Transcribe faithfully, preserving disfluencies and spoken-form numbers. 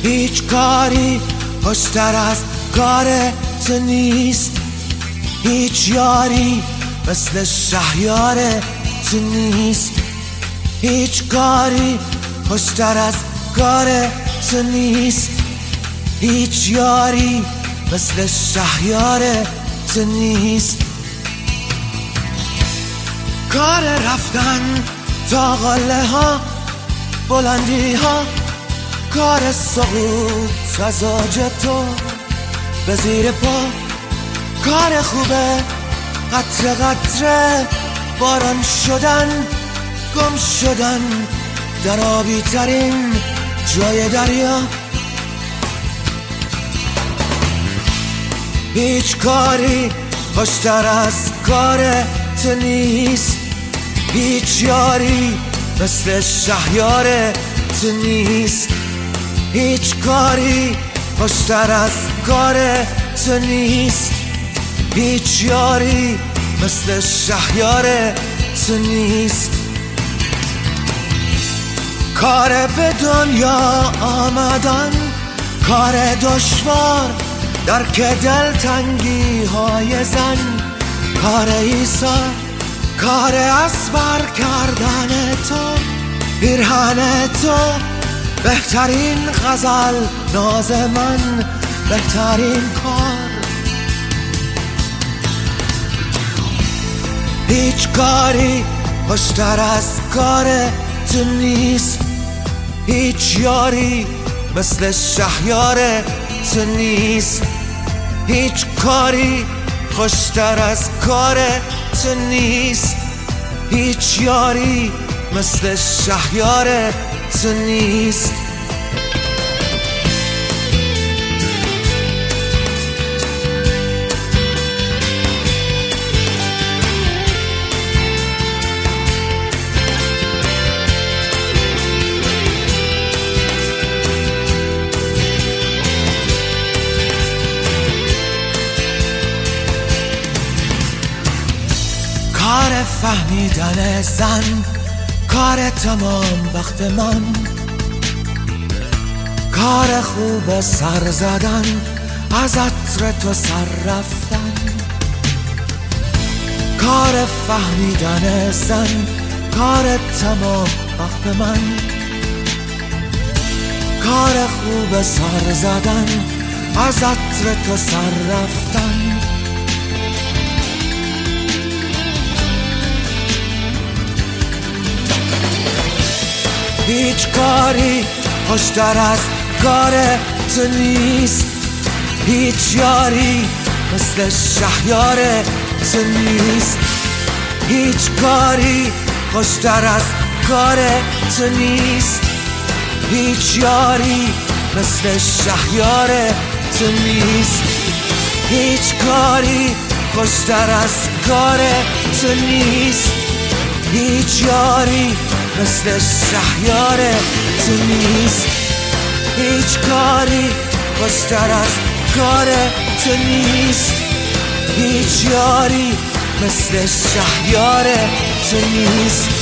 هیچ کاری خوشتر از کار تو نیست، هیچ یاری مثل شهریار تو نیست، هیچ کاری خوشتر از کار تو نیست، هیچ یاری مثل شهریار تو نیست. کار رفتن تا قله ها بلندی ها، کار سقوط از اوج تو به زیر پا، کار خوبه قطره قطره باران شدن، گم شدن در آبی ترین جای دریا. هیچ کاری خوشتر از کار تو نیست، هیچ یاری مثل شهریار تو نیست، هیچ کاری خوشتر از کار تو نیست، هیچ یاری مثل شهریار تو نیست. کار به دنیا آمدن، کار دشوار درک دلتنگی های زن، کار عیسی، کار اسبر کردن تو، پیرهن تو، بهترین غزل ناز من، بهترین کار. هیچ کاری خوشتر از کار تو نیست، هیچ یاری مثل شهریار تو نیست، هیچ کاری خوشتر از کار تو نیست، هیچ یاری مثل شهریار تو نیست. کار فهمیدن زن، کار تمام وقت من، کار خوب سر زدن از عطر تو سر رفتن، کار فهمیدن زن، کار تمام وقت من، کار خوب سر زدن از عطر تو سر رفتن. هیچ کاری خوشتر از کار تو نیست، هیچ یاری مثل شهریار تو نیست، هیچ کاری خوشتر از کار تو نیست، هیچ یاری مثل شهریار تو نیست، هیچ کاری خوشتر از کار تو نیست، هیچ یاری مثل شهریار تو نیست، هیچ کاری خوشتر از کار تو نیست، هیچ یاری مثل شهریار تو نیست.